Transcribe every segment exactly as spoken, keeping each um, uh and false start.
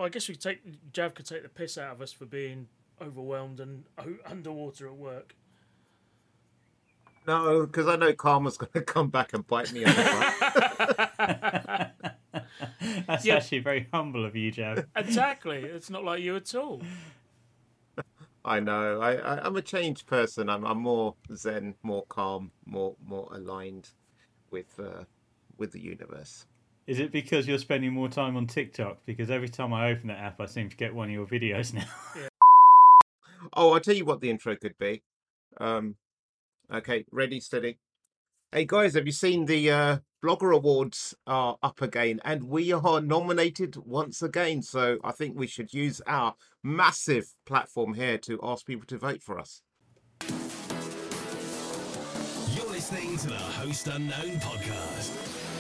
I guess we could take Jav could take the piss out of us for being overwhelmed and o- underwater at work. No, because I know karma's going to come back and bite me on the butt. That's Yeah. actually very humble of you, Jav. Exactly. It's not like you at all. I know. I, I, I'm a changed person. I'm, I'm more zen, more calm, more more aligned with uh, with the universe. Is it because you're spending more time on TikTok? Because every time I open that app, I seem to get one of your videos now. Yeah. Oh, I'll tell you what the intro could be. Um, okay, ready, steady. Hey guys, have you seen the uh, Blogger Awards are up again, and we are nominated once again. So I think we should use our massive platform here to ask people to vote for us. You're listening to the Host Unknown podcast.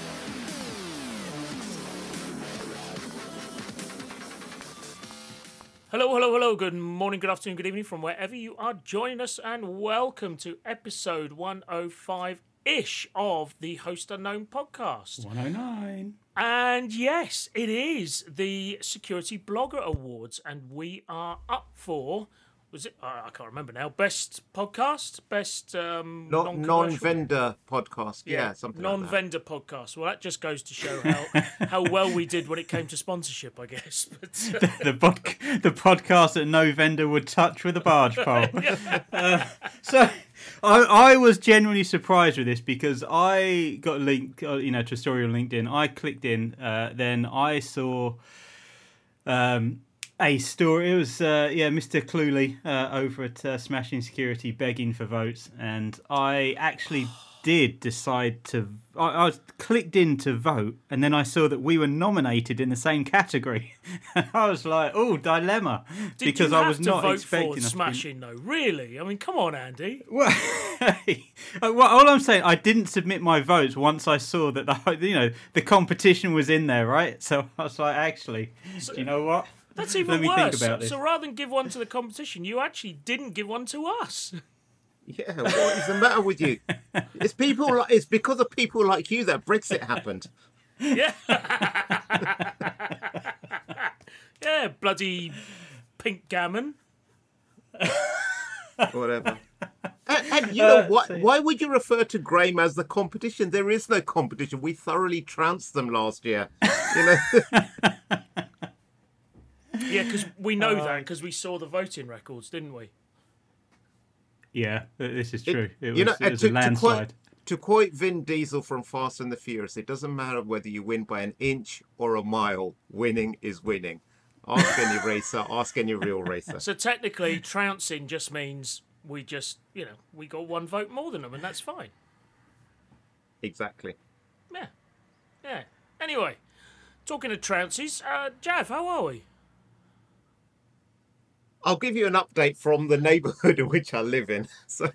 Hello, hello, hello. Good morning, good afternoon, good evening from wherever you are joining us, and welcome to episode one oh five-ish of the Host Unknown podcast. one oh nine. And yes, it is the Security Blogger Awards, and we are up for, was it, uh, I can't remember now, best podcast, best um, Not non-commercial? non-vendor podcast, yeah, something like that. non-vendor podcast. Well, that just goes to show how, how well we did when it came to sponsorship, I guess. But, uh, the, pod- the podcast that no vendor would touch with a barge pole. uh, so I, I was genuinely surprised with this because I got linked, uh, you know, to a story on LinkedIn. I clicked in, uh, then I saw um, a story. It was uh, yeah, Mister Cluley uh, over at uh, Smashing Security begging for votes, and I actually did decide to. I, I clicked in to vote, and then I saw that we were nominated in the same category. I was like, "Oh, dilemma!" did because you I have was to not vote expecting for us to be- Smashing, though? Really? I mean, come on, Andy. Well, well, all I'm saying, I didn't submit my votes once I saw that the you know the competition was in there, right? So I was like, actually, So- do you know what? That's even Let me worse. think about this. So rather than give one to the competition, you actually didn't give one to us. Yeah, what is the matter with you? It's people. Like, it's because of people like you that Brexit happened. Yeah. Yeah, bloody pink gammon. Whatever. And, and you know Uh, what? so- Why would you refer to Graham as the competition? There is no competition. We thoroughly trounced them last year. You know. Yeah, because we know Uh, that because we saw the voting records, didn't we? Yeah, this is true. It, was, you know, it was to, a to landslide. quote, to quote Vin Diesel from Fast and the Furious, it doesn't matter whether you win by an inch or a mile. Winning is winning. Ask any racer. Ask any real racer. So technically, trouncing just means we just, you know, we got one vote more than them, and that's fine. Exactly. Yeah. Yeah. Anyway, talking of trounces, uh, Jav, how are we? I'll give you an update from the neighbourhood in which I live in. So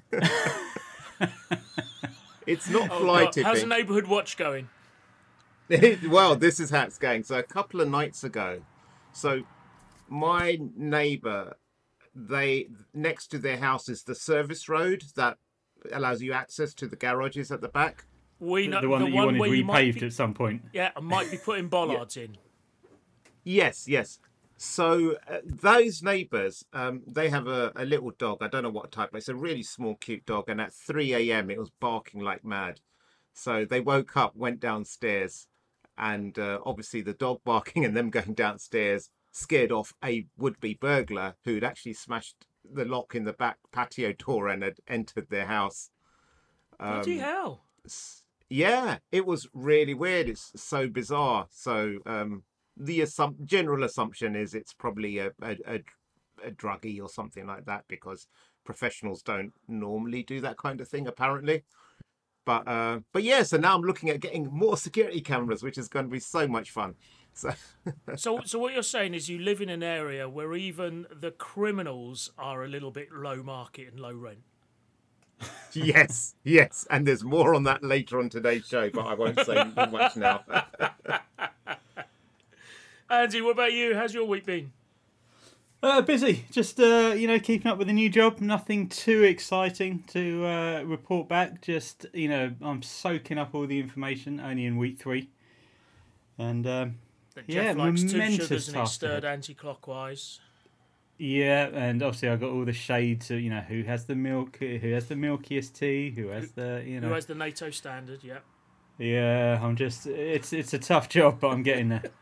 it's not Oh, fly God. How's the tipping. neighbourhood watch going? Well, this is how it's going. So a couple of nights ago, so my neighbour, they next to their house is the service road that allows you access to the garages at the back. We know The one that you wanted where you might repaved be, at some point. yeah, I might be putting bollards in. Yes, yes. So uh, those neighbours, um, they have a, a little dog. I don't know what type, but it's a really small, cute dog. And at three a.m. it was barking like mad. So they woke up, went downstairs, and uh, obviously the dog barking and them going downstairs scared off a would-be burglar who'd actually smashed the lock in the back patio door and had entered their house. Bloody Um, hell. s- yeah, it was really weird. It's so bizarre. So um, the assump- general assumption is it's probably a, a, a, a druggie or something like that because professionals don't normally do that kind of thing, apparently. But uh, but yeah, so now I'm looking at getting more security cameras, which is going to be so much fun. So So, so what you're saying is you live in an area where even the criminals are a little bit low market and low rent. yes, yes, and there's more on that later on today's show, but I won't say too much now. Andy, what about you? How's your week been? Uh, busy. Just, uh, you know, keeping up with the new job. Nothing too exciting to uh, report back. Just, you know, I'm soaking up all the information only in week three. And, um, That Yeah, Jeff likes two momentous sugars and it's task stirred ahead. anti-clockwise. Yeah, and obviously I got all the shades of, you know, who has the milk, who has the milkiest tea, who has the, you know. Who has the NATO standard, yeah. Yeah, I'm just, it's it's a tough job, but I'm getting there.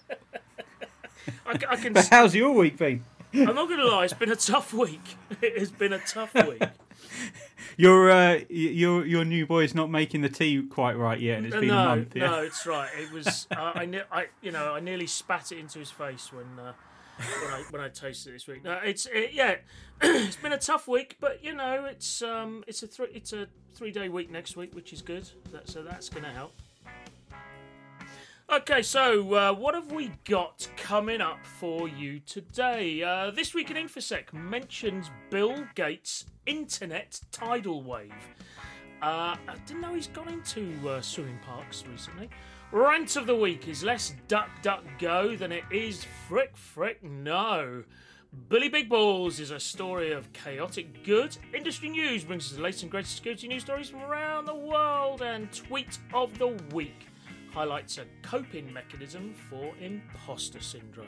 I, c- I can. But how's your week been? I'm not going to lie. It's been a tough week. It has been a tough week. Your uh, y- your your new boy's not making the tea quite right yet, and it's been no, a month. Yeah? no, it's right. It was. Uh, I, ne- I, you know, I nearly spat it into his face when uh, when I when I tasted it this week. No, it's it, yeah. It's been a tough week, but you know, it's um, it's a three it's a three day week next week, which is good. That, so that's going to help. Okay, so uh, what have we got coming up for you today? Uh, this week in InfoSec mentions Bill Gates' internet tidal wave. Uh, I didn't know he's gone into uh, swimming parks recently. Rant of the week is less duck, duck, go than it is frick, frick, no. Billy Big Balls is a story of chaotic good. Industry news brings us the latest and greatest security news stories from around the world. And tweet of the week highlights a coping mechanism for imposter syndrome.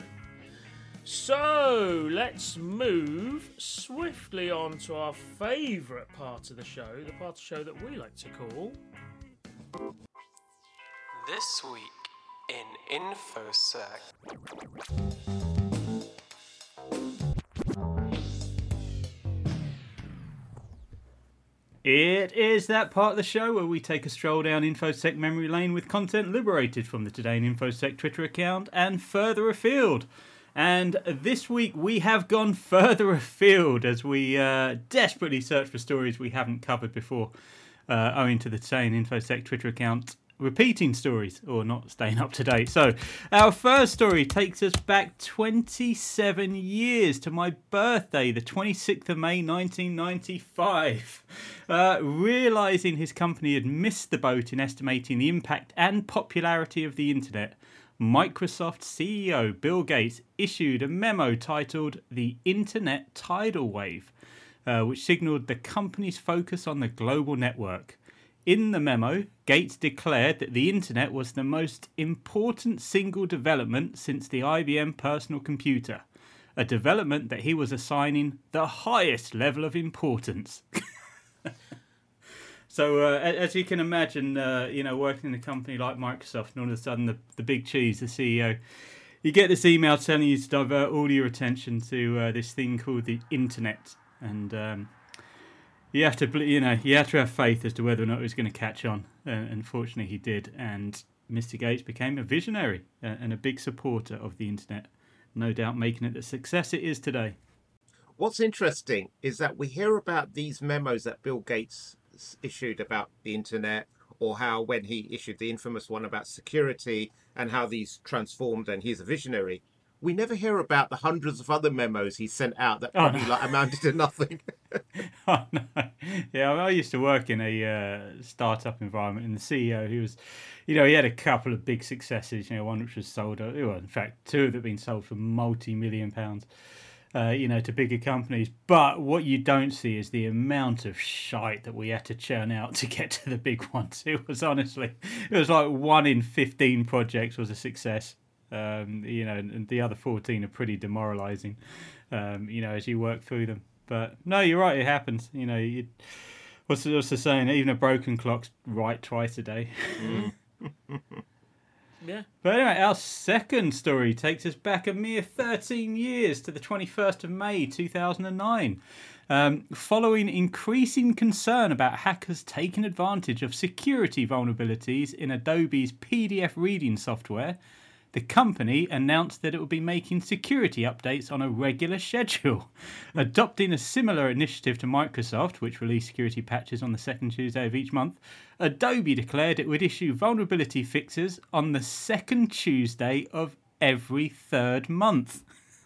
So let's move swiftly on to our favourite part of the show, the part of the show that we like to call This Week in InfoSec. It is that part of the show where we take a stroll down InfoSec memory lane with content liberated from the Today in InfoSec Twitter account and further afield. And this week we have gone further afield as we uh, desperately search for stories we haven't covered before, uh, owing to the Today in InfoSec Twitter account repeating stories or not staying up to date. So our first story takes us back twenty-seven years to my birthday, the twenty-sixth of May nineteen ninety-five. Uh, realising his company had missed the boat in estimating the impact and popularity of the internet, Microsoft C E O Bill Gates issued a memo titled The Internet Tidal Wave, uh, which signalled the company's focus on the global network. In the memo, Gates declared that the internet was the most important single development since the I B M personal computer, a development that he was assigning the highest level of importance. So, uh, as you can imagine, uh, you know, working in a company like Microsoft, and all of a sudden the, the big cheese, the C E O, you get this email telling you to divert all your attention to uh, this thing called the internet, and um, you have to, you know, you have to have faith as to whether or not it was going to catch on. Uh, unfortunately, he did, and Mister Gates became a visionary uh, and a big supporter of the internet, no doubt making it the success it is today. What's interesting is that we hear about these memos that Bill Gates issued about the internet, or how when he issued the infamous one about security and how these transformed and he's a visionary. We never hear about the hundreds of other memos he sent out that probably Oh, no. like amounted to nothing. Oh, no. Yeah, I, mean, I used to work in a uh, startup environment, and the C E O, he was, you know, he had a couple of big successes. You know, one which was sold, uh, well, in fact, two that have been sold for multi-million pounds. Uh, you know, to bigger companies. But what you don't see is the amount of shite that we had to churn out to get to the big ones. It was honestly, it was like one in fifteen projects was a success. Um, you know, and the other fourteen are pretty demoralising, um, you know, as you work through them. But no, you're right, it happens. You know, you, what's, the, what's the saying? Even a broken clock's right twice a day. Mm. Yeah. But anyway, our second story takes us back a mere thirteen years to the twenty-first of May two thousand nine. Um, following increasing concern about hackers taking advantage of security vulnerabilities in Adobe's P D F reading software, the company announced that it would be making security updates on a regular schedule. Adopting a similar initiative to Microsoft, which released security patches on the second Tuesday of each month, Adobe declared it would issue vulnerability fixes on the second Tuesday of every third month.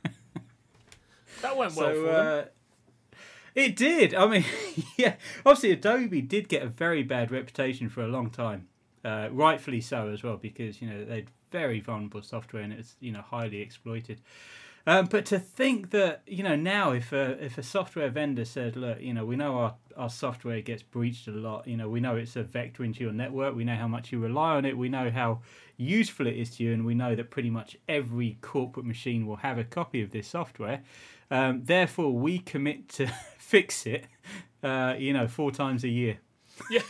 That went well So, for them. uh, it did. I mean, yeah, obviously Adobe did get a very bad reputation for a long time. Uh, rightfully so as well, because, you know, they'd very vulnerable software and it's, you know, highly exploited. Um, but to think that, you know, now if a, if a software vendor said, look, you know, we know our, our software gets breached a lot, you know, we know it's a vector into your network, we know how much you rely on it, we know how useful it is to you, and we know that pretty much every corporate machine will have a copy of this software. Um, therefore, we commit to fix it, uh, you know, four times a year. Yeah.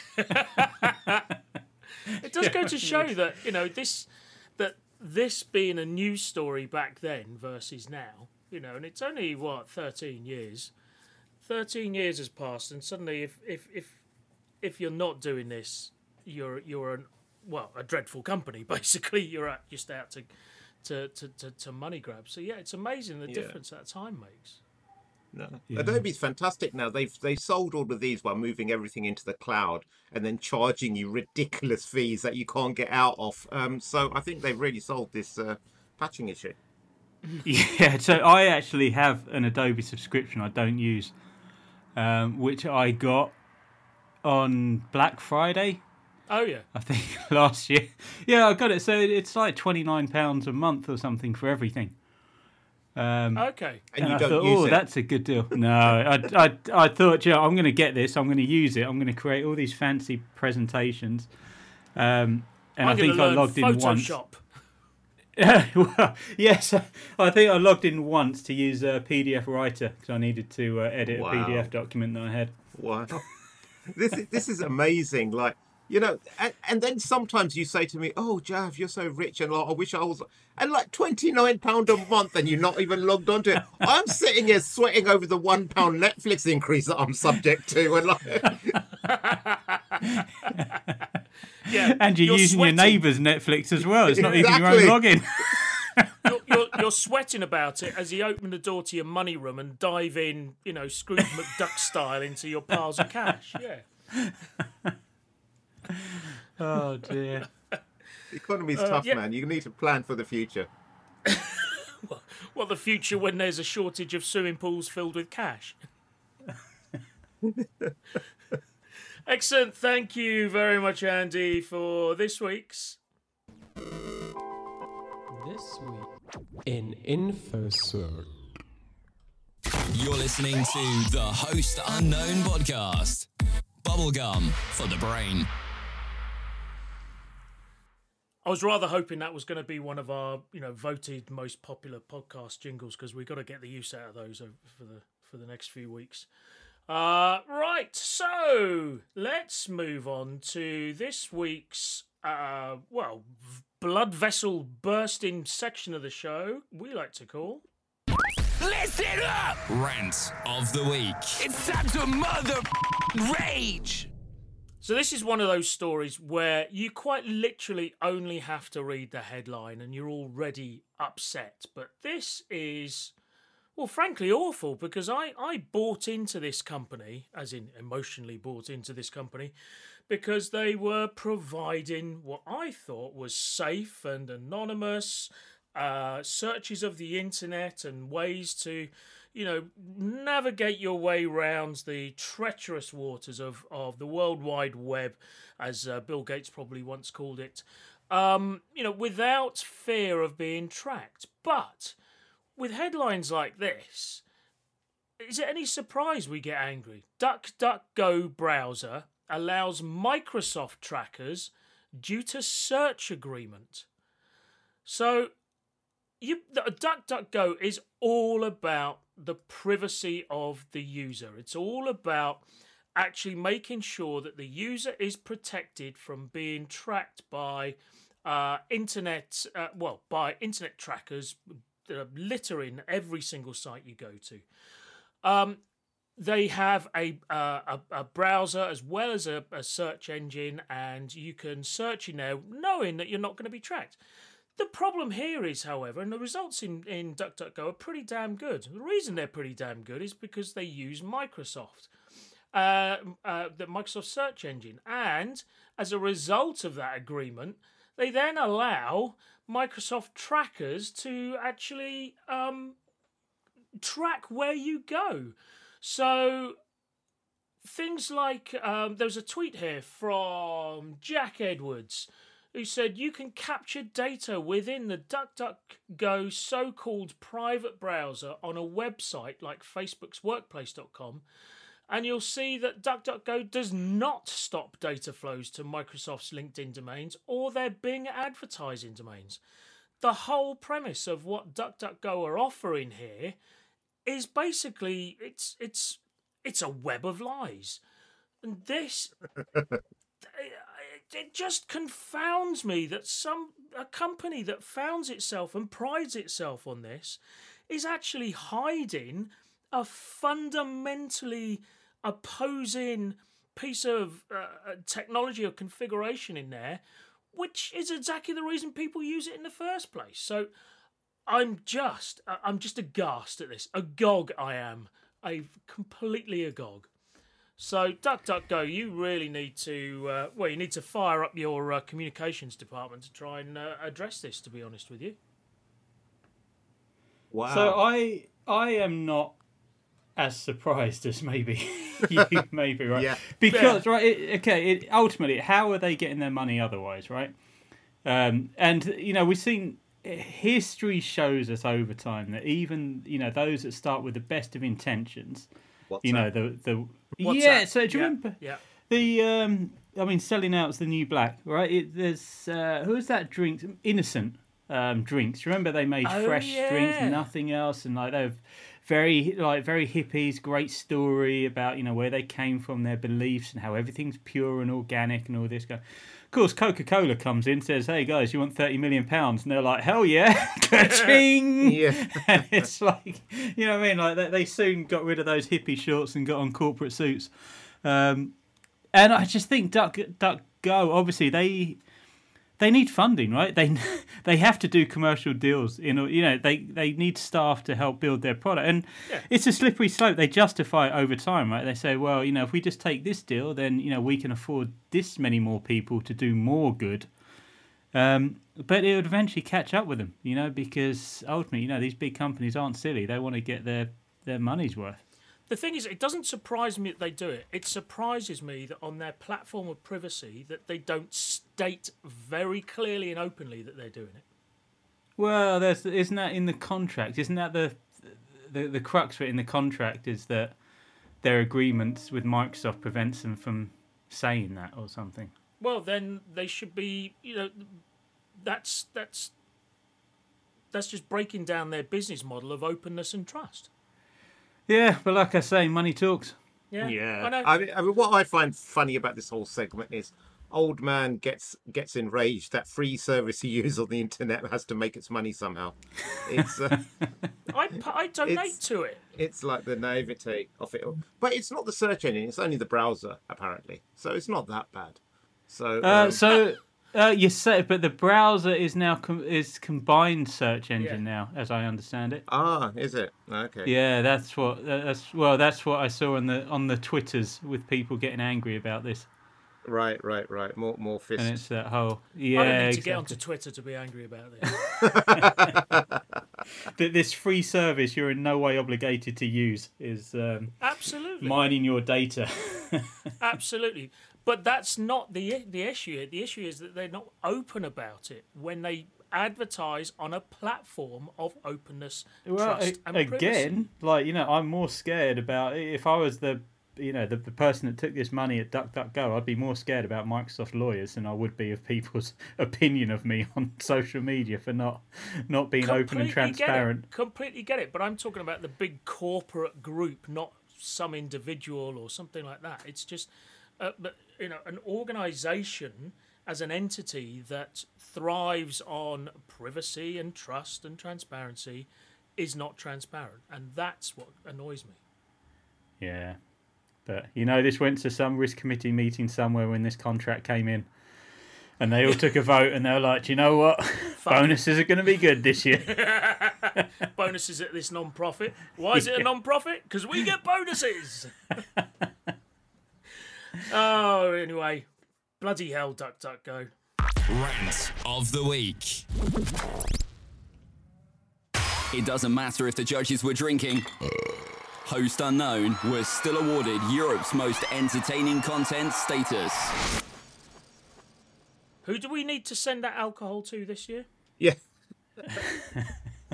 It does go to show that, you know, this that this being a news story back then versus now, you know, and it's only, what, thirteen years. thirteen years has passed, and suddenly if if if, if you're not doing this, you're you're an, well, a dreadful company, basically. You're out, just out to to, to, to, to money grab. So, yeah, it's amazing the Yeah. difference that time makes. No. Yeah. Adobe's fantastic now. They've they sold all of these while moving everything into the cloud and then charging you ridiculous fees that you can't get out of. Um, so I think they've really solved this uh, patching issue. Yeah, so I actually have an Adobe subscription I don't use, um, which I got on Black Friday, Oh, yeah. I think, last year. Yeah, I got it. So it's like twenty-nine pounds a month or something for everything. Um, Okay. And, and you I don't thought, use oh, it. that's a good deal. No, I, I, I thought, yeah, I'm going to get this. I'm going to use it. I'm going to create all these fancy presentations. Um, and I'm I think gonna I learn logged in once. Photoshop. Well, yes, I think I logged in once to use a P D F writer because I needed to uh, edit a Wow. P D F document that I had. Wow. this is this is amazing. Like, you know, and, and then sometimes you say to me, "Oh, Jav, you're so rich, and like, I wish I was." And like twenty nine pound a month, and you're not even logged onto it. I'm sitting here sweating over the one pound Netflix increase that I'm subject to, and like, Yeah. And you're, using sweating. your neighbour's Netflix as well. It's not even your own Exactly. login. You're, you're, you're sweating about it as you open the door to your money room and dive in, you know, Scrooge McDuck style into your piles of cash. Yeah. Oh dear. the economy's tough, yeah. man. You need to plan for the future. Well, the future when there's a shortage of swimming pools filled with cash. Excellent. Thank you very much, Andy, for this week's. This week in InfoSec. You're listening to the Host Unknown podcast. Bubblegum for the brain. I was rather hoping that was going to be one of our, you know, voted most popular podcast jingles because we've got to get the use out of those over- for the for the next few weeks. Uh, right, so let's move on to this week's, uh, well, v- blood vessel bursting section of the show we like to call. Listen up! Rant of the week. It's time to mother rage. So this is one of those stories where you quite literally only have to read the headline and you're already upset. But this is, well, frankly awful because I, I bought into this company, as in emotionally bought into this company, because they were providing what I thought was safe and anonymous uh, searches of the internet and ways to, you know, navigate your way around the treacherous waters of, of the World Wide Web, as uh, Bill Gates probably once called it, um, you know, without fear of being tracked. But with headlines like this, is it any surprise we get angry? DuckDuckGo browser allows Microsoft trackers due to search agreement. So, you, DuckDuckGo is all about the privacy of the user. It's all about actually making sure that the user is protected from being tracked by uh, internet, uh, well, by internet trackers that are littering every single site you go to. Um, they have a, uh, a a browser as well as a, a search engine, and you can search in there knowing that you're not going to be tracked. The problem here is, however, and the results in, in DuckDuckGo are pretty damn good. The reason they're pretty damn good is because they use Microsoft, uh, uh, the Microsoft search engine. And as a result of that agreement, they then allow Microsoft trackers to actually um, track where you go. So things like, um, there was a tweet here from Jack Edwards, who said you can capture data within the DuckDuckGo so-called private browser on a website like Facebook's workplace dot com and you'll see that DuckDuckGo does not stop data flows to Microsoft's LinkedIn domains or their Bing advertising domains. The whole premise of what DuckDuckGo are offering here is basically it's it's it's a web of lies, and this it just confounds me that some a company that founds itself and prides itself on this is actually hiding a fundamentally opposing piece of uh, technology or configuration in there, which is exactly the reason people use it in the first place. So I'm just, I'm just aghast at this. Agog I am. I'm completely agog. So DuckDuckGo, you really need to, uh, well, you need to fire up your uh, communications department to try and uh, address this, to be honest with you. Wow. So I I am not as surprised as maybe you may be, right? Yeah. Because right, it, okay, it, ultimately, how are they getting their money otherwise, right? Um, and you know, we've seen history shows us over time that even you know those that start with the best of intentions, What's you know, that? the the What's yeah. that? So do you Yeah, remember yeah. the um? I mean, selling out's the new black, right? It, there's uh, who is that drink? Innocent. Um, drinks. Remember they made Oh, fresh yeah. drinks, nothing else, and like they're very like very hippies. Great story about you know where they came from, their beliefs, and how everything's pure and organic and all this. Of course, Coca-Cola comes in, says, "Hey guys, you want thirty million pounds?" And they're like, "Hell yeah, ka-ching!" Yeah. And it's like you know what I mean. Like they, they soon got rid of those hippie shorts and got on corporate suits. Um, and I just think Duck Duck Go. Obviously, they. They need funding, right? They they have to do commercial deals. You know, you know they, they need staff to help build their product, and Yeah. it's a slippery slope. They justify it over time, right? They say, well, you know, if we just take this deal, then you know we can afford this many more people to do more good. Um, but it would eventually catch up with them, you know, because ultimately, you know, these big companies aren't silly. They want to get their their money's worth. The thing is, it doesn't surprise me that they do it. It surprises me that on their platform of privacy that they don't state very clearly and openly that they're doing it. Well, there's isn't that in the contract? Isn't that the the the crux of it in the contract is that their agreements with Microsoft prevents them from saying that or something? Well, then they should be, you know, that's that's that's just breaking down their business model of openness and trust. Yeah, but like I say, money talks. Yeah, Yeah. I know. I mean, I mean, what I find funny about this whole segment is old man gets gets enraged that free service he uses on the internet has to make its money somehow. It's uh, I, I donate It's- to it. it's like the naivete of it all. But it's not the search engine; it's only the browser apparently. So it's not that bad. So Uh, um, so uh, you said, but the browser is now com- is combined search engine Yeah. now, as I understand it. ah, is it okay? Yeah, that's what that's well, that's what I saw on the on the Twitters with people getting angry about this, Right, right, right. More more and fists. it's that whole yeah. I don't need to exactly. get onto Twitter to be angry about this. Th- This free service you're in no way obligated to use is um, Absolutely. mining your data. Absolutely. But that's not the the issue. The issue is that they're not open about it when they advertise on a platform of openness, Well, trust, a- and privacy. again, like you know, I'm more scared about if I was the you know the, the person that took this money at DuckDuckGo, I'd be more scared about Microsoft lawyers than I would be of people's opinion of me on social media for not not being open and Completely transparent. Get it. Completely get it. But I'm talking about the big corporate group, not some individual or something like that. It's just, uh, but you know, an organisation as an entity that thrives on privacy and trust and transparency is not transparent, and that's what annoys me. Yeah, but you know, this went to some risk committee meeting somewhere when this contract came in. And they all took a vote, and they were like, "Do you know what? Bonuses are going to be good this year." Bonuses at this non-profit. Why is it a non-profit? Because we get bonuses. Oh, anyway, bloody hell, Duck Duck Go. Rant of the week. It doesn't matter if the judges were drinking. Host Unknown was still awarded Europe's most entertaining content status. Who do we need to send that alcohol to this year? Yeah.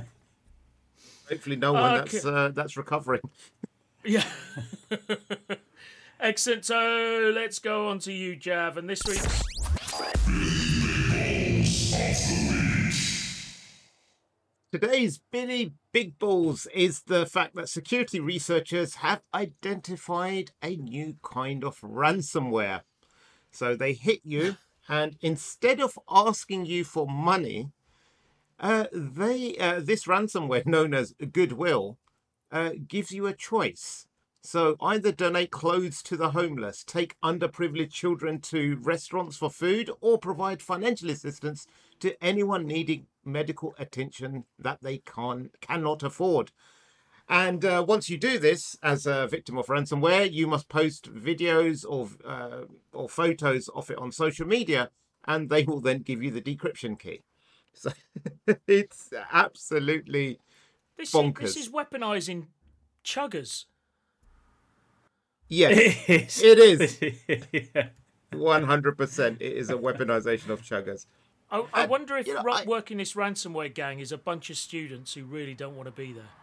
Hopefully, no one Okay. that's uh, that's recovering. Yeah. Excellent. So let's go on to you, Jav, and this week's. Today's Billy Big Balls is the fact that security researchers have identified a new kind of ransomware. So they hit you, and instead of asking you for money, uh, they uh, this ransomware known as Goodwill uh, gives you a choice. So either donate clothes to the homeless, take underprivileged children to restaurants for food, or provide financial assistance to anyone needing medical attention that they can cannot afford. And uh, once you do this as a victim of ransomware, you must post videos or uh, or photos of it on social media, and they will then give you the decryption key. So it's absolutely This bonkers. is, this is weaponizing chuggers. Yes, It is. it is. Yeah. one hundred percent. It is a weaponization of chuggers. I, I Uh, wonder if you know, ru- I- working this ransomware gang is a bunch of students who really don't want to be there.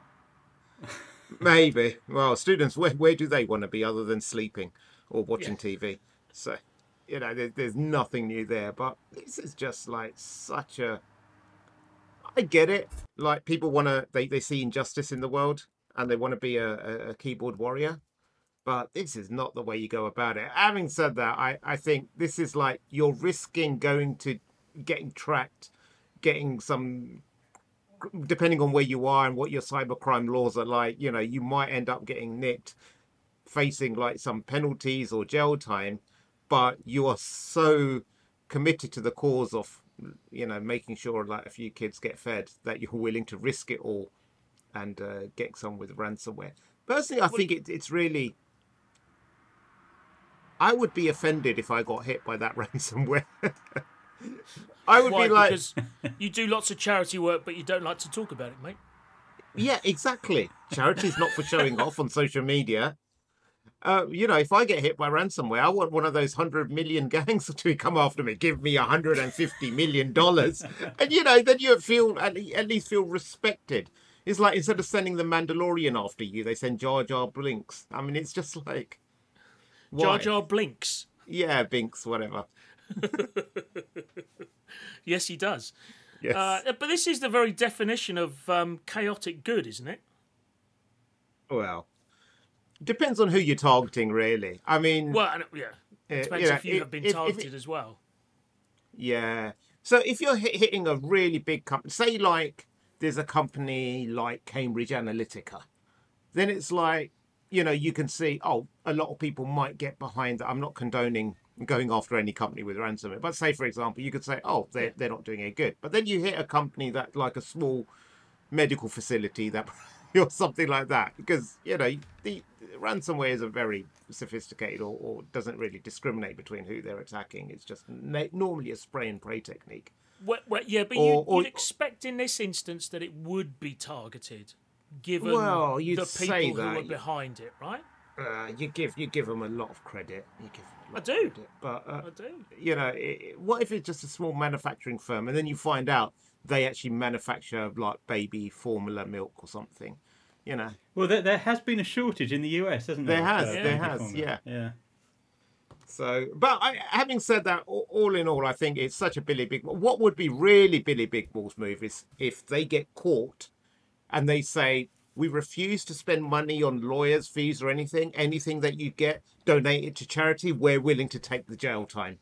Maybe. Well, students, where, where do they want to be other than sleeping or watching Yeah. T V? So, you know, there, there's nothing new there. But this is just like such a. I get it. Like people want to, they, they see injustice in the world and they want to be a, a, a keyboard warrior. But this is not the way you go about it. Having said that, I, I think this is like you're risking going to getting tracked, getting some, depending on where you are and what your cybercrime laws are like, you know, you might end up getting nicked, facing like some penalties or jail time, but you are so committed to the cause of, you know, making sure like a few kids get fed that you're willing to risk it all and uh, get some with ransomware. Personally, I think it, it's really... I would be offended if I got hit by that ransomware. I would Why? be like, Because you do lots of charity work, but you don't like to talk about it, mate. yeah, exactly. Charity's not for showing off on social media. Uh, you know, if I get hit by ransomware, I want one of those hundred million gangs to come after me, give me a hundred and fifty million dollars, and you know, then you feel at le- at least feel respected. It's like instead of sending the Mandalorian after you, they send Jar Jar Blinks. I mean, it's just like Jar why? Jar blinks. Yeah, Binks, whatever. Yes, he does. Yes. Uh, but this is the very definition of um, chaotic good, isn't it? Well, depends on who you're targeting, really. I mean, Well, and, yeah. Uh, It depends you know, if you if- have been if- if targeted it- as well. yeah. So if you're hit, hitting a really big company, say like there's a company like Cambridge Analytica, then it's like, you know, you can see, oh, a lot of people might get behind that. I'm not condoning going after any company with ransomware, but say, for example, you could say, oh, they're, they're not doing any good. But then you hit a company that like a small medical facility that or something like that, because, you know, the ransomware is a very sophisticated or, or doesn't really discriminate between who they're attacking. It's just na- normally a spray and pray technique. Well, well, yeah, but Or- you, or- you'd expect in this instance that it would be targeted, given Well, you'd the say people who that. are behind it, right? Uh, you give you give them a lot of credit. You give them a lot I of do. credit. But uh, I do. you know, it, what if it's just a small manufacturing firm, and then you find out they actually manufacture like baby formula milk or something? You know, Well, there, there has been a shortage in the U S, hasn't there? There has, of, uh, there baby has, formula? yeah. Yeah. so. But I, having said that, all, all in all, I think it's such a Billy Big. What would be really Billy Big Balls move is if they get caught, and they say, we refuse to spend money on lawyers' fees or anything. Anything that you get, donate it to charity. We're willing to take the jail time.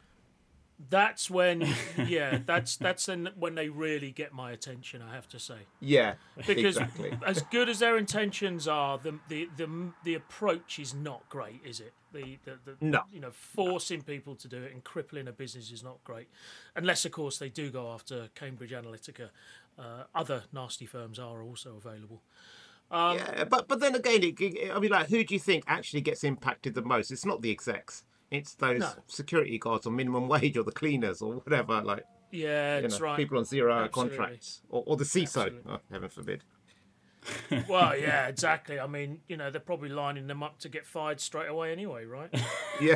That's when, yeah, that's that's when when they really get my attention. I have to say, Yeah, because exactly. as good as their intentions are, the the the, the approach is not great, is it? The, the, the No. you know, forcing people to do it and crippling a business is not great, unless of course they do go after Cambridge Analytica. Uh, other nasty firms are also available. Um, yeah, but but then again, it, it, I mean, like, who do you think actually gets impacted the most? It's not the execs. It's those No. security guards on minimum wage or the cleaners or whatever. Like, Yeah, you that's know, right. people on zero hour Absolutely. contracts or, or the C I S O. Absolutely. Oh, heaven forbid. Well, yeah, exactly. I mean, you know, they're probably lining them up to get fired straight away anyway, right? Yeah.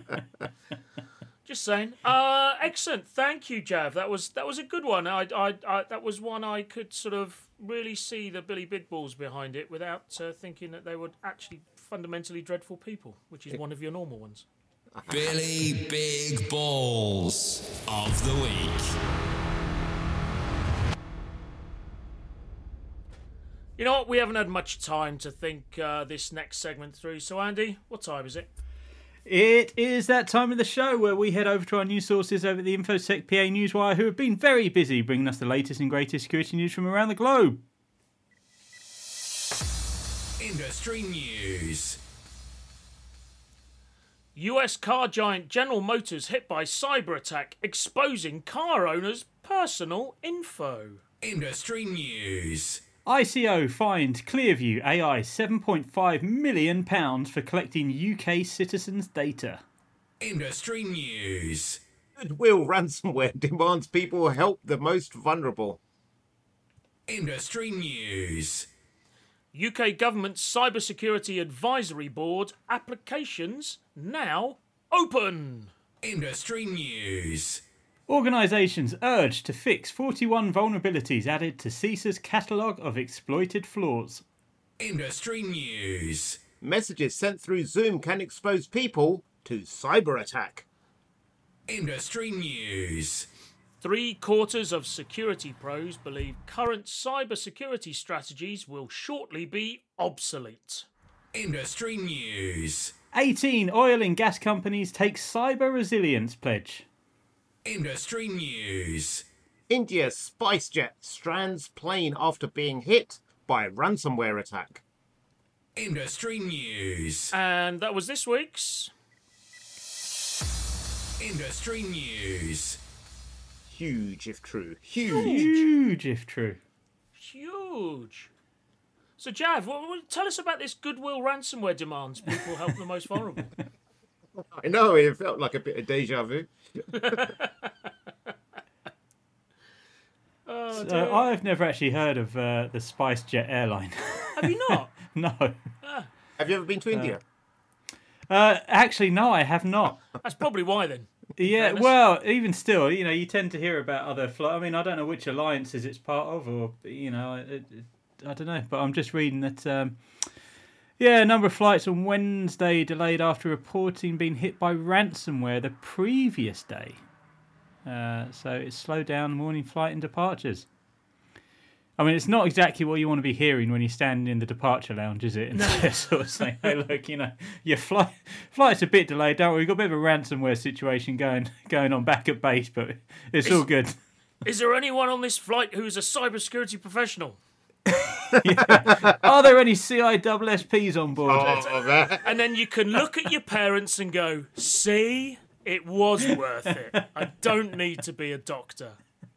Just saying. Uh, excellent. Thank you, Jav. That was that was a good one. I, I, I that was one I could sort of really see the Billy Big Balls behind it without uh, thinking that they would actually fundamentally dreadful people, which is one of your normal ones. Billy Big Balls of the Week. You know what? We haven't had much time to think uh, this next segment through. So, Andy, what time is it? It is that time of the show where we head over to our news sources over at the InfoSec P A Newswire, who have been very busy bringing us the latest and greatest security news from around the globe. Industry news. U S car giant General Motors hit by cyber attack, exposing car owners' personal info. Industry news. I C O fined Clearview A I seven point five million pounds for collecting U K citizens' data. Industry news. Goodwill ransomware demands people help the most vulnerable. Industry news. U K government's Cybersecurity Advisory Board applications now open. Industry news. Organisations urged to fix forty-one vulnerabilities added to CISA's catalogue of exploited flaws. Industry news. Messages sent through Zoom can expose people to cyber attack. Industry news. Three quarters of security pros believe current cybersecurity strategies will shortly be obsolete. Industry news. eighteen oil and gas companies take cyber resilience pledge. Industry news. India's SpiceJet strands plane after being hit by ransomware attack. Industry news. And that was this week's Industry news. Huge if true. Huge. Huge if true. huge. So, Jav, what, what, tell us about this Goodwill ransomware demands people help the most vulnerable. I know, it felt like a bit of deja vu. Oh, So I've never actually heard of uh, the SpiceJet airline. have you not? No. Have you ever been to India? Uh, actually, no, I have not. That's probably why then. Yeah, fairness. well, even still, you know, you tend to hear about other flights. I mean, I don't know which alliances it's part of, or you know, it, it, I don't know. But I'm just reading that. Um, yeah, a number of flights on Wednesday delayed after reporting being hit by ransomware the previous day. Uh, so it slowed down morning flight and departures. I mean, it's not exactly what you want to be hearing when you're standing in the departure lounge, is it? And they're sort of saying, hey, look, you know, your flight, flight's a bit delayed. Don't worry, we've got a bit of a ransomware situation going going on back at base, but it's Is- all good. Is there anyone on this flight who's a cybersecurity professional? Are there any C I S S Ps on board? Oh, man. And then you can look at your parents and go, see, it was worth it. I don't need to be a doctor.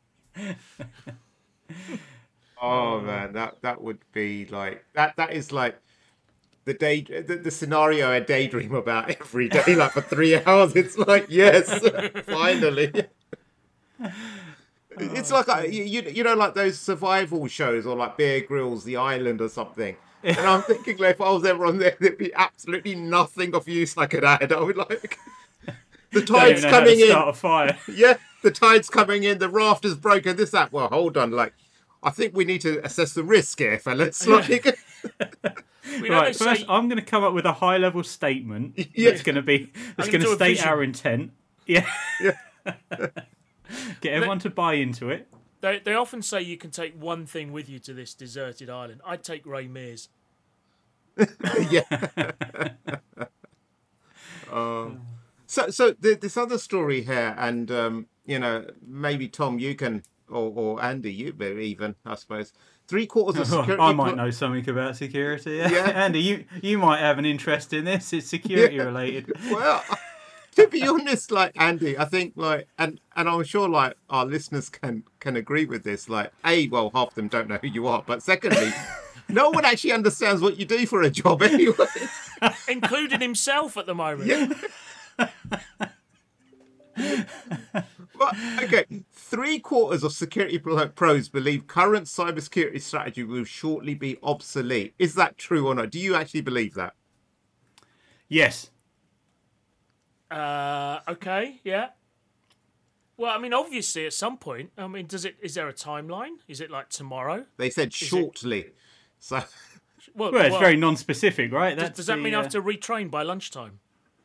Oh man, that that would be like that. That is like the day, the, the scenario I daydream about every day, like for three hours. It's like yes, finally. It's like a, you you you know like those survival shows or like Bear Grylls, The Island or something. And I'm thinking like if I was ever on there, there'd be absolutely nothing of use I could add. I would like the Don't tide's even know how to coming in. start a fire. Yeah, the tide's coming in. The raft is broken. This that. Well, hold on, like. I think we need to assess the risk here, fellas. Like, We know Right, they first say- I'm going to come up with a high level statement. Yeah. That's going to be that's gonna going to do a state vision. our intent. Yeah. Yeah. Get everyone to buy into it. They, they often say you can take one thing with you to this deserted island. I'd take Ray Mears. yeah. um, so, so the, this other story here, and um, you know, maybe Tom, you can, or, or Andy, you even, I suppose. Three quarters of security. I might know something about security. Yeah. Yeah. Andy, you you might have an interest in this. It's security Yeah. related. Well, to be honest, like Andy, I think like, and and I'm sure like our listeners can can agree with this. Like, a, well, half of them don't know who you are, but secondly, no one actually understands what you do for a job anyway. Including himself at the moment. Yeah. But, okay, three quarters of security pro- pros believe current cybersecurity strategy will shortly be obsolete. Is that true or not? Do you actually believe that? Yes. Uh, okay, yeah. Well, I mean, obviously, at some point. I mean, does it? Is there a timeline? Is it like tomorrow? They said shortly. So, Well, Well, it's well, very non-specific, right? does, That's does that the, mean I uh, have to retrain by lunchtime?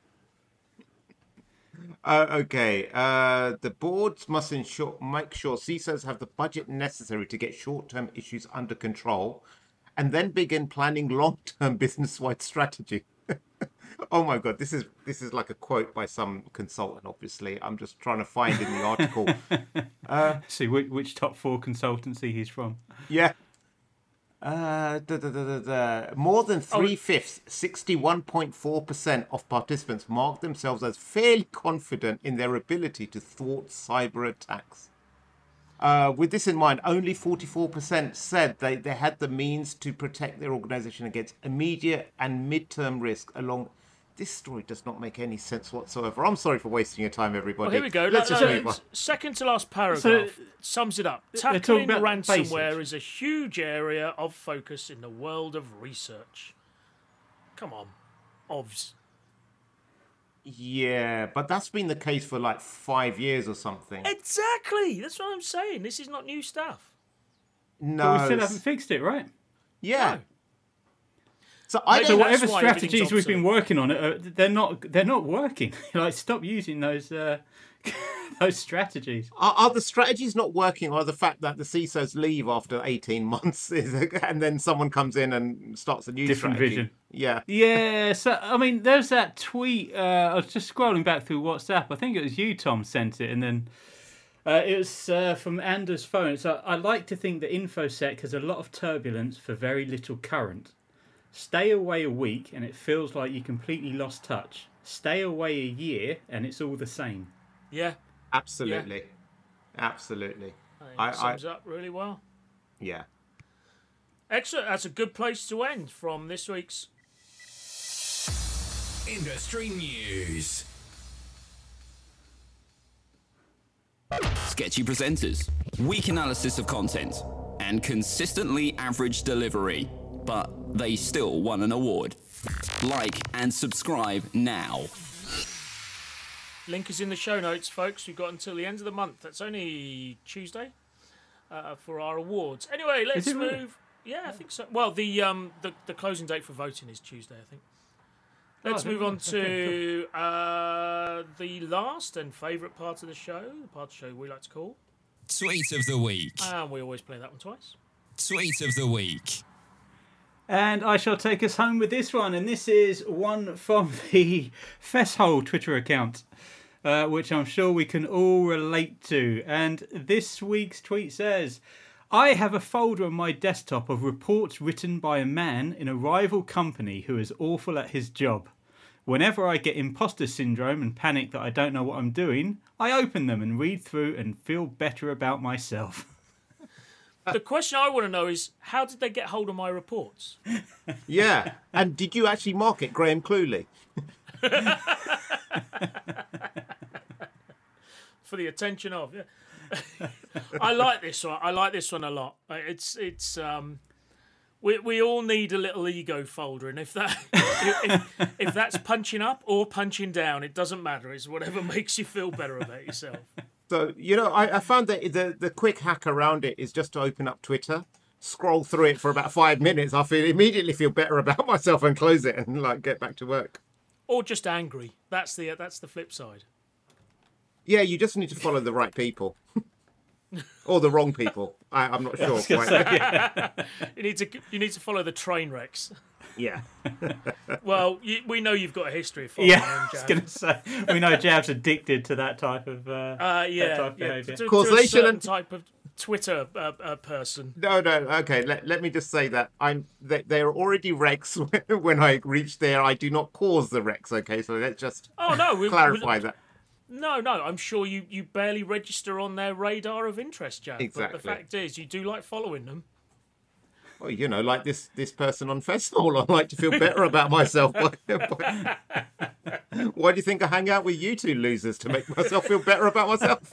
Uh, okay. Uh, the boards must ensure make sure C I S Os have the budget necessary to get short-term issues under control, and then begin planning long-term business-wide strategy. Oh my God, this is this is like a quote by some consultant. Obviously, I'm just trying to find in the article. see which, which top four consultancy he's from. Yeah. Uh, da, da, da, da, da. More than three fifths, sixty-one point four percent of participants mark themselves as fairly confident in their ability to thwart cyber attacks. Uh, with this in mind, only forty-four percent said they, they had the means to protect their organization against immediate and mid-term risk along. This story does not make any sense whatsoever. I'm sorry for wasting your time, everybody. Well, here we go. Let's Let- just uh, move on. Second to last paragraph So, sums it up. they're Tackling talking about ransomware basics. is a huge area of focus in the world of research. Come on, O V S. Yeah, but that's been the case for like five years or something. Exactly. That's what I'm saying. This is not new stuff. No. But we still it's- haven't fixed it, right? Yeah. No. So I Maybe So don't. that's whatever why strategies everything's we've been obsolete. working on, uh, they're not they're not working. Like, stop using those uh, those strategies. Are, are the strategies not working, or the fact that the C I S Os leave after eighteen months, is, and then someone comes in and starts a new Different strategy? vision. Yeah. Yeah, so I mean, there's that tweet. Uh, I was just scrolling back through WhatsApp. I think it was you, Tom, sent it, and then uh, it was uh, from Anders' phone. So I like to think that InfoSec has a lot of turbulence for very little current. Stay away a week, and it feels like you completely lost touch. Stay away a year, and it's all the same. Yeah, Absolutely. Absolutely. I think I- it sums up really well. Yeah. Excellent. That's a good place to end from this week's. Industry news. Sketchy presenters, weak analysis of content, and consistently average delivery. But they still won an award. Like and subscribe now. Link is in the show notes, folks. We've got until the end of the month. That's only Tuesday uh, for our awards. Anyway, let's it move. really? Yeah, I think so. Well, the um the, the closing date for voting is Tuesday, I think. Let's Oh, move on okay, to uh, the last and favourite part of the show, the part of the show we like to call, Tweet of the week. and we always play that one twice. Tweet of the week. And I shall take us home with this one, and this is one from the Fesshole Twitter account, uh, which I'm sure we can all relate to. And this week's tweet says, I have a folder on my desktop of reports written by a man in a rival company who is awful at his job. Whenever I get imposter syndrome and panic that I don't know what I'm doing, I open them and read through and feel better about myself. The question I want to know is, how did they get hold of my reports? Yeah. And did you actually mark it Graham Cluley? For the attention of, yeah. I like this one. I like this one a lot. Uh, It's it's um, we we all need a little ego folder, and if that if, if that's punching up or punching down, it doesn't matter. It's whatever makes you feel better about yourself. So, you know, I, I found that the, the quick hack around it is just to open up Twitter, scroll through it for about five minutes. I feel immediately feel better about myself and close it and like get back to work. Or just angry. That's the that's the flip side. Yeah, you just need to follow the right people. Or the wrong people. I, I'm not sure. Quite. You need to you need to follow the train wrecks. Yeah. Well, you, we know you've got a history of following Yeah, them, I was Jav. going to say, we know Jav's addicted to that type of, uh, Uh, yeah, that type of yeah. behaviour. To, to a Causation certain and- type of Twitter uh, uh, person. No, no. Okay, let, let me just say that I'm they, they're already wrecks when I reach there. I do not cause the wrecks. Okay, so let's just Oh no, we, clarify we, that. No, no. I'm sure you, you barely register on their radar of interest, Jav. But Exactly. the fact is, you do like following them. Well, you know, like this this person on Festival, I like to feel better about myself. Why do you think I hang out with you two losers, to make myself feel better about myself?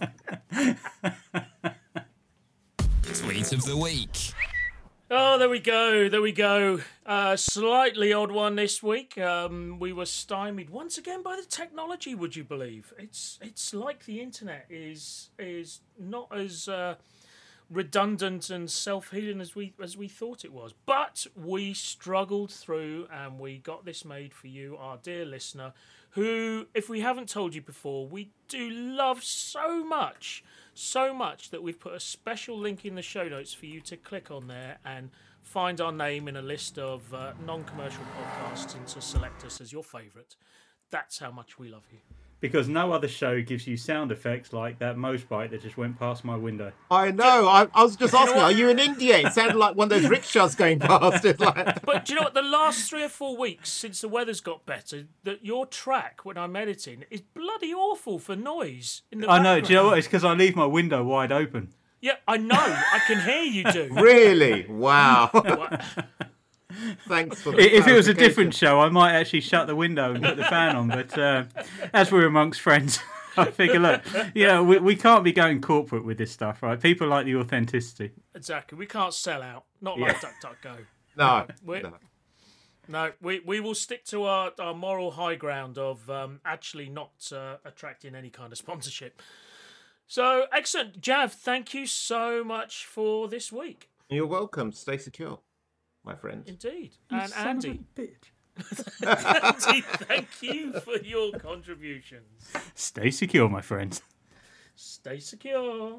Tweet of the week. Oh, there we go. There we go. Uh, slightly odd one this week. Um, we were stymied once again by the technology. Would you believe? It's it's like the internet is is not as uh, redundant and self-healing as we as we thought it was. But we struggled through and we got this made for you, our dear listener, who, if we haven't told you before, we do love so much, so much that we've put a special link in the show notes for you to click on there and find our name in a list of uh, non-commercial podcasts and to select us as your favourite. That's how much we love you. Because no other show gives you sound effects like that motorbike that just went past my window. I know. I, I was just asking, are you in India? It sounded like one of those rickshaws going past. It's like... But do you know what? The last three or four weeks since the weather's got better, that your track when I'm editing is bloody awful for noise. In the I know. background. Do you know what? It's because I leave my window wide open. Yeah, I know. I can hear you do. Really? Wow. What? Thanks for the If it was a clarification. different show, I might actually shut the window and put the fan on. But uh, as we're amongst friends, I figure, look, you know, we, we can't be going corporate with this stuff, right? People like the authenticity. Exactly. We can't sell out. Not like DuckDuckGo. No. We- no. No, we, we will stick to our, our moral high ground of um, actually not uh, attracting any kind of sponsorship. So, excellent. Jav, thank you so much for this week. You're welcome. Stay secure, my friend. Indeed. And Son of a Andy, bitch. Andy, thank you for your contributions. Stay secure, my friends. Stay secure.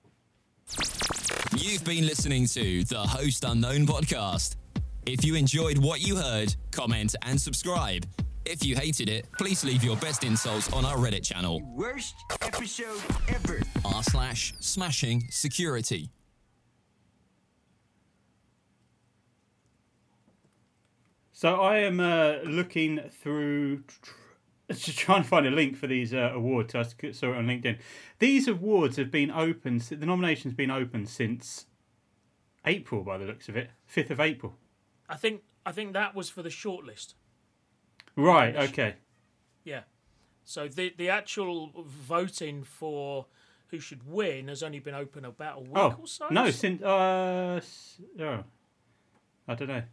You've been listening to the Host Unknown podcast. If you enjoyed what you heard, comment and subscribe. If you hated it, please leave your best insults on our Reddit channel, Worst episode ever. r slash smashing security. So I am uh, looking through, just trying to find a link for these uh, awards. I saw it on LinkedIn. These awards have been open, the nomination's been open since April by the looks of it, fifth of April. I think I think that was for the shortlist. Right, okay. Yeah. So the the actual voting for who should win has only been open about a week Oh, or so. no, since, uh, s- oh, I don't know.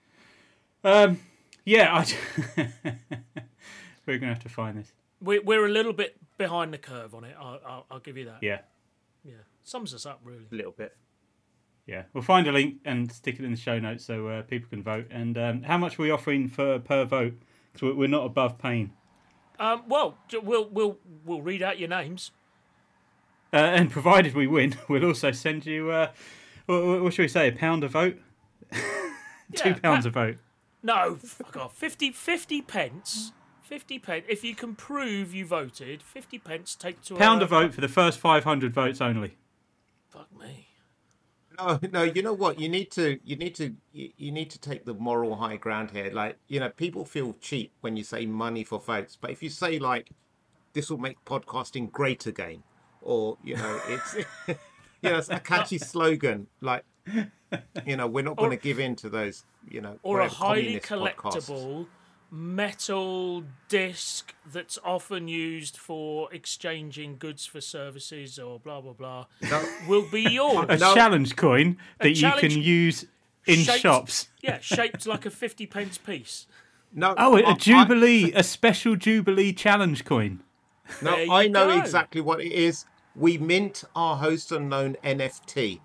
Um, yeah, I, we're going to have to find this. We're, we're a little bit behind the curve on it. I'll, I'll, I'll give you that. Yeah, Yeah. Sums us up, really. A little bit. yeah. We'll find a link and stick it in the show notes so uh, people can vote. And um, how much are we offering for per vote? Because we're not above paying. Um, well, j- we'll we'll we'll read out your names. Uh, and provided we win, we'll also send you, uh, what, what should we say, a pound a vote? Two Yeah, pounds pa- a vote. No, fuck off. fifty, fifty pence. fifty pence. If you can prove you voted, fifty pence take to Pound a, a vote for the first five hundred votes only. Fuck me. No, no. You know what? You need to. You need to. You, you need to take the moral high ground here. Like, you know, people feel cheap when you say money for votes, but if you say like, this will make podcasting great again, or you know, it's you know, it's a catchy slogan. Like, you know, we're not going to give in to those. You know, Or a whatever highly communist podcasts. collectible metal disc that's often used for exchanging goods for services or blah blah blah No. will be yours. A No. challenge coin that you challenge can use in shaped- shops. Yeah, shaped like a fifty pence piece. No. Oh, I- a I- Jubilee, a special Jubilee challenge coin. No, There you I know go. exactly what it is. We mint our Host Unknown N F T,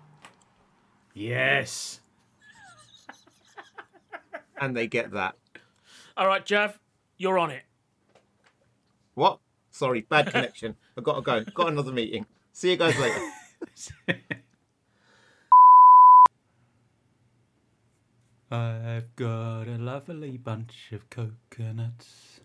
Yes. and they get that. All right, Jav, you're on it. What? Sorry, bad connection. I've got to go. Got another meeting. See you guys later. I've got a lovely bunch of coconuts.